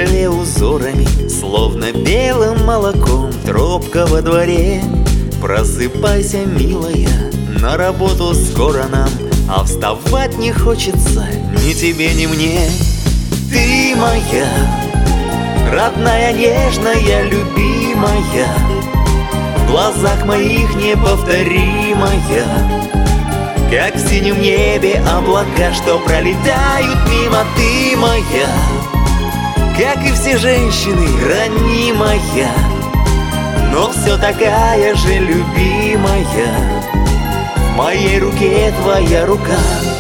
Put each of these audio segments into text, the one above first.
стекле узорами, словно белым молоком тропка во дворе. Просыпайся, милая, на работу скоро нам, а вставать не хочется ни тебе, ни мне. Ты моя, родная, нежная, любимая, в глазах моих неповторимая, как в синем небе облака, что пролетают мимо. Ты моя, как и все женщины, ранимая, но все такая же любимая. В моей руке твоя рука.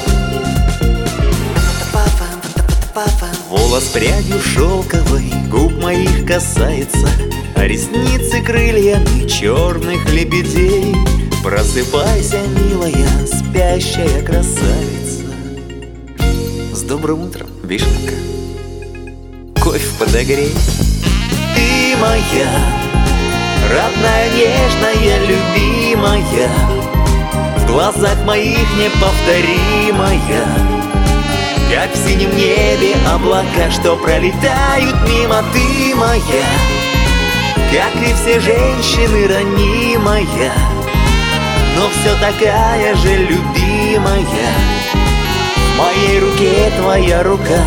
Волос прядью шелковой губ моих касается, а ресницы крыльями черных лебедей. Просыпайся, милая, спящая красавица. С добрым утром, вишенка, кофе подогрей. Ты моя, родная, нежная, любимая, в глазах моих неповторимая, как в синем небе облака, что пролетают мимо. Ты моя, как и все женщины, ранимая, но все такая же любимая. В моей руке твоя рука.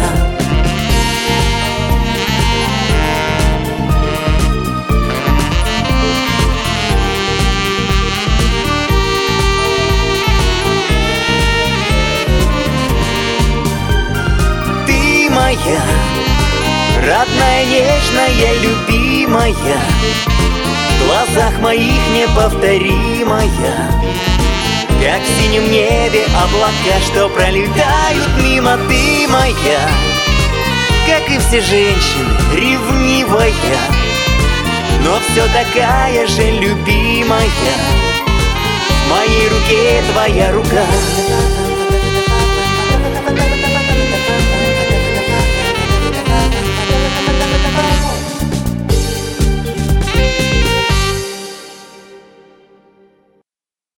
Ты моя, родная, нежная, любимая, в глазах моих неповторимая, как в синем небе облака, что пролетают мимо. Ты моя, как и все женщины, ревнивая, но все такая же любимая. В моей руке твоя рука.